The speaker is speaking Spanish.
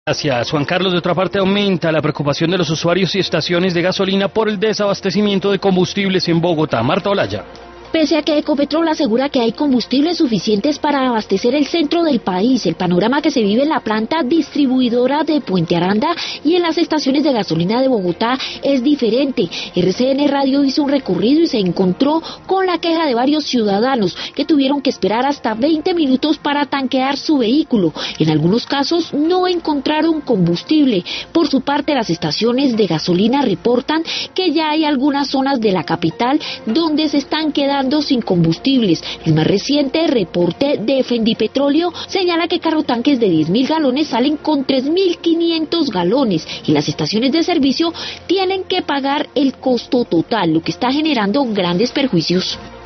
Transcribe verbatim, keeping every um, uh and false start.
Gracias, Juan Carlos. De otra parte, aumenta la preocupación de los usuarios y estaciones de gasolina por el desabastecimiento de combustibles en Bogotá. Marta Olaya. Pese a que Ecopetrol asegura que hay combustibles suficientes para abastecer el centro del país, el panorama que se vive en la planta distribuidora de Puente Aranda y en las estaciones de gasolina de Bogotá es diferente. R C N Radio hizo un recorrido y se encontró con la queja de varios ciudadanos que tuvieron que esperar hasta veinte minutos para tanquear su vehículo. En algunos casos no encontraron combustible. Por su parte, las estaciones de gasolina reportan que ya hay algunas zonas de la capital donde se están quedando sin combustibles. El más reciente reporte de Fendipetróleo señala que carrotanques de diez mil galones salen con tres mil quinientos galones y las estaciones de servicio tienen que pagar el costo total, lo que está generando grandes perjuicios.